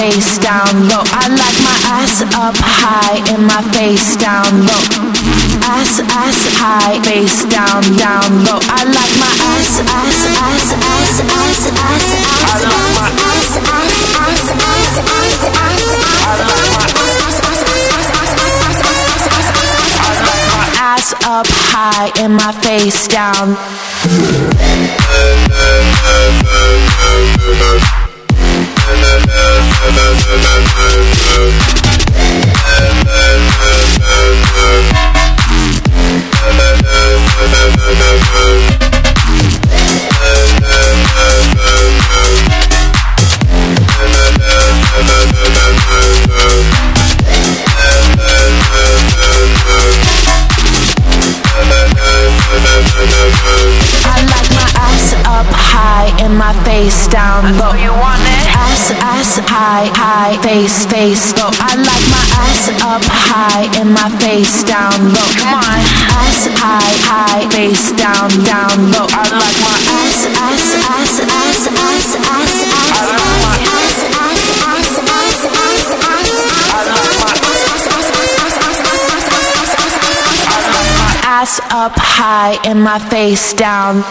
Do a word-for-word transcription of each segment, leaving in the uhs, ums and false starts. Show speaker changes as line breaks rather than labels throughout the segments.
face down low. I like my ass up high and my face down low. Ass, ass high, face down, down low. I like my ass, ass, ass, ass, ass, ass, ass, ass, ass, ass, ass, ass, ass, ass up high and my face down. My face down low. You want it? Ass, ass high, high, face, face low. I like my ass up high and my face down low. Come on. Ass high, high, face down, down low. I like my ass, ass, ass, ass, ass, ass, ass, ass up high and my face down.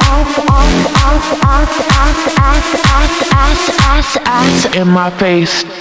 In my face.